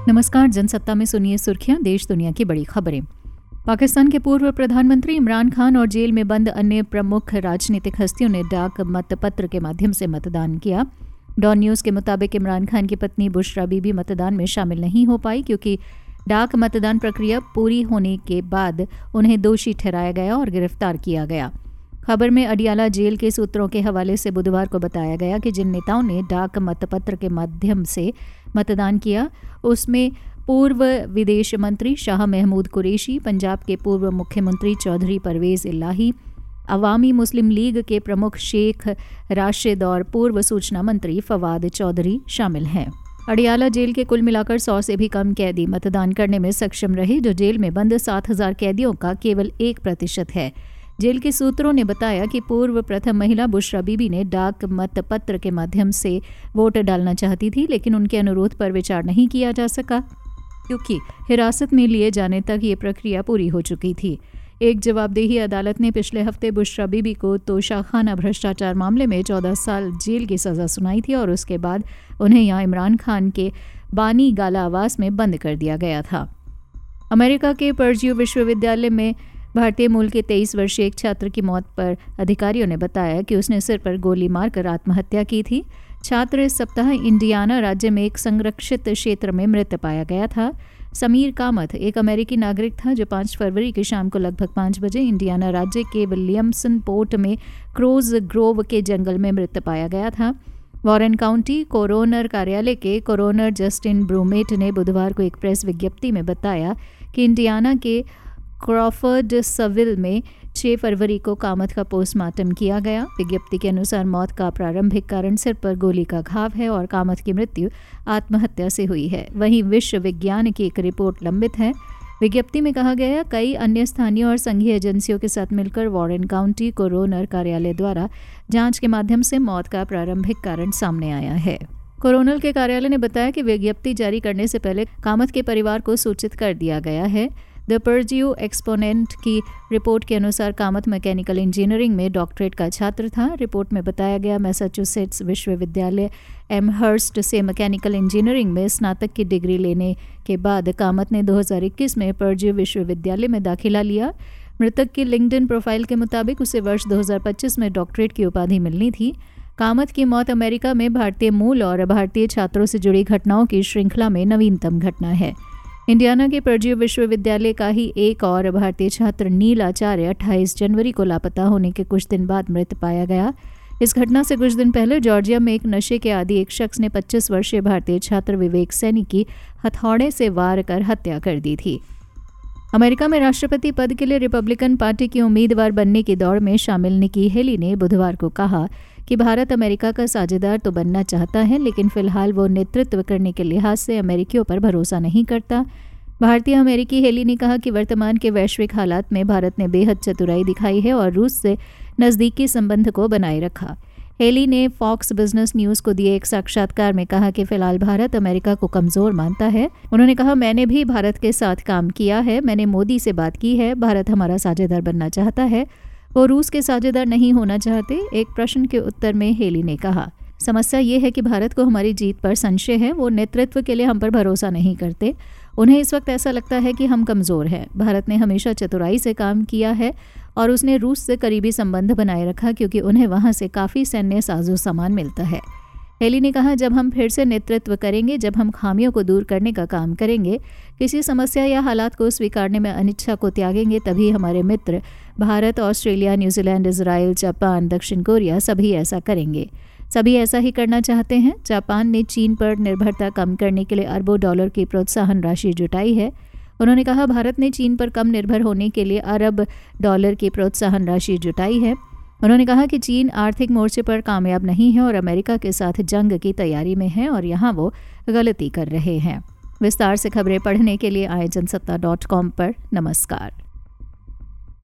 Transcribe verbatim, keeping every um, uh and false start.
नमस्कार, जनसत्ता में सुनिए सुर्खियां, देश दुनिया की बड़ी खबरें। पाकिस्तान के पूर्व प्रधानमंत्री इमरान खान और जेल में बंद अन्य प्रमुख राजनीतिक हस्तियों ने डाक मतपत्र के माध्यम से मतदान किया। डॉन न्यूज़ के मुताबिक इमरान खान की पत्नी बुशरा बीबी मतदान में शामिल नहीं हो पाई क्योंकि डाक मतदान प्रक्रिया पूरी होने के बाद उन्हें दोषी ठहराया गया और गिरफ्तार किया गया। खबर में अडियाला जेल के सूत्रों के हवाले से बुधवार को बताया गया कि जिन नेताओं ने डाक मतपत्र के माध्यम से मतदान किया उसमें पूर्व विदेश मंत्री शाह महमूद कुरैशी, पंजाब के पूर्व मुख्यमंत्री चौधरी परवेज़ इलाही, अवामी मुस्लिम लीग के प्रमुख शेख राशिद और पूर्व सूचना मंत्री फवाद चौधरी शामिल हैं। अडियाला जेल के कुल मिलाकर सौ से भी कम कैदी मतदान करने में सक्षम रहे, जो जेल में बंद सात हजार कैदियों का केवल एक प्रतिशत है। जेल के सूत्रों ने बताया कि पूर्व प्रथम महिला बुशरा बीबी ने डाक मतपत्र के माध्यम से वोट डालना चाहती थी, लेकिन उनके अनुरोध पर विचार नहीं किया जा सका क्योंकि हिरासत में लिए जाने तक ये प्रक्रिया पूरी हो चुकी थी। एक जवाबदेही अदालत ने पिछले हफ्ते बुशरा बीबी को तोशाखाना भ्रष्टाचार मामले में चौदह साल जेल की सज़ा सुनाई थी और उसके बाद उन्हें यहाँ इमरान खान के बानी गाला आवास में बंद कर दिया गया था। अमेरिका के पर्ड्यू विश्वविद्यालय में भारतीय मूल के तेईस वर्षीय एक छात्र की मौत पर अधिकारियों ने बताया कि उसने सिर पर गोली मारकर आत्महत्या की थी। छात्र इस सप्ताह इंडियाना राज्य में एक संरक्षित क्षेत्र में मृत पाया गया था। समीर कामत एक अमेरिकी नागरिक था जो पाँच फरवरी की शाम को लगभग पाँच बजे इंडियाना राज्य के विलियमसन पोर्ट में क्रोज ग्रोव के जंगल में मृत पाया गया था। वॉरेन काउंटी कोरोनर कार्यालय के कोरोनर जस्टिन ब्रूमेट ने बुधवार को एक प्रेस विज्ञप्ति में बताया कि इंडियाना के क्रॉफर्ड सविल में छह फरवरी को कामत का पोस्टमार्टम किया गया। विज्ञप्ति के अनुसार मौत का प्रारंभिक कारण सिर पर गोली का घाव है और कामत की मृत्यु आत्महत्या से हुई है। वहीं विश्व विज्ञान की एक रिपोर्ट लंबित है। विज्ञप्ति में कहा गया कई अन्य स्थानीय और संघीय एजेंसियों के साथ मिलकर वॉरेन काउंटी कोरोनर कार्यालय द्वारा जांच के माध्यम से मौत का प्रारंभिक कारण सामने आया है। कोरोनल के कार्यालय ने बताया कि विज्ञप्ति जारी करने से पहले कामत के परिवार को सूचित कर दिया गया है। द पर्ड्यू एक्सपोनेंट की रिपोर्ट के अनुसार कामत मैकेनिकल इंजीनियरिंग में डॉक्टरेट का छात्र था। रिपोर्ट में बताया गया मैसाचुसेट्स विश्वविद्यालय एमहर्स्ट से मैकेनिकल इंजीनियरिंग में स्नातक की डिग्री लेने के बाद कामत ने दो हज़ार इक्कीस में पर्ड्यू विश्वविद्यालय में दाखिला लिया। मृतक की लिंक्डइन प्रोफाइल के मुताबिक उसे वर्ष दो हज़ार पच्चीस में डॉक्टरेट की उपाधि मिलनी थी। कामत की मौत अमेरिका में भारतीय मूल और भारतीय छात्रों से जुड़ी घटनाओं की श्रृंखला में नवीनतम घटना है। इंडियाना के पर्ड्यू विश्वविद्यालय का ही एक और भारतीय छात्र नील आचार्य अट्ठाईस जनवरी को लापता होने के कुछ दिन बाद मृत पाया गया। इस घटना से कुछ दिन पहले जॉर्जिया में एक नशे के आदी एक शख्स ने पच्चीस वर्षीय भारतीय छात्र विवेक सैनी की हथौड़े से वार कर हत्या कर दी थी। अमेरिका में राष्ट्रपति पद के लिए रिपब्लिकन पार्टी की उम्मीदवार बनने की दौड़ में शामिल निकी हेली ने बुधवार को कहा कि भारत अमेरिका का साझेदार तो बनना चाहता है, लेकिन फिलहाल वो नेतृत्व करने के लिहाज से अमेरिकियों पर भरोसा नहीं करता। भारतीय अमेरिकी हेली ने कहा कि वर्तमान के वैश्विक हालात में भारत ने बेहद चतुराई दिखाई है और रूस से नज़दीकी संबंध को बनाए रखा। हेली ने फॉक्स बिजनेस न्यूज़ को दिए एक साक्षात्कार में कहा कि फिलहाल भारत अमेरिका को कमज़ोर मानता है। उन्होंने कहा, मैंने भी भारत के साथ काम किया है, मैंने मोदी से बात की है, भारत हमारा साझेदार बनना चाहता है, वो रूस के साझेदार नहीं होना चाहते। एक प्रश्न के उत्तर में हेली ने कहा, समस्या ये है कि भारत को हमारी जीत पर संशय है, वो नेतृत्व के लिए हम पर भरोसा नहीं करते। उन्हें इस वक्त ऐसा लगता है कि हम कमज़ोर हैं। भारत ने हमेशा चतुराई से काम किया है और उसने रूस से करीबी संबंध बनाए रखा क्योंकि उन्हें वहाँ से काफ़ी सैन्य साजो सामान मिलता है। हेली ने कहा, जब हम फिर से नेतृत्व करेंगे, जब हम खामियों को दूर करने का काम करेंगे, किसी समस्या या हालात को स्वीकारने में अनिच्छा को त्यागेंगे, तभी हमारे मित्र Bharat, Australia, New Zealand, Israel, Japan, दक्षिण कोरिया सभी ऐसा करेंगे। सभी ऐसा ही करना चाहते हैं। जापान ने चीन पर निर्भरता कम करने के लिए अरबों डॉलर की प्रोत्साहन राशि जुटाई है। उन्होंने कहा, भारत ने चीन पर कम निर्भर होने के लिए अरब डॉलर की प्रोत्साहन राशि जुटाई है। उन्होंने कहा कि चीन आर्थिक मोर्चे पर कामयाब नहीं है और अमेरिका के साथ जंग की तैयारी में है और यहाँ वो गलती कर रहे हैं। विस्तार से खबरें पढ़ने के लिए आए जनसत्ता डॉट कॉम पर। नमस्कार।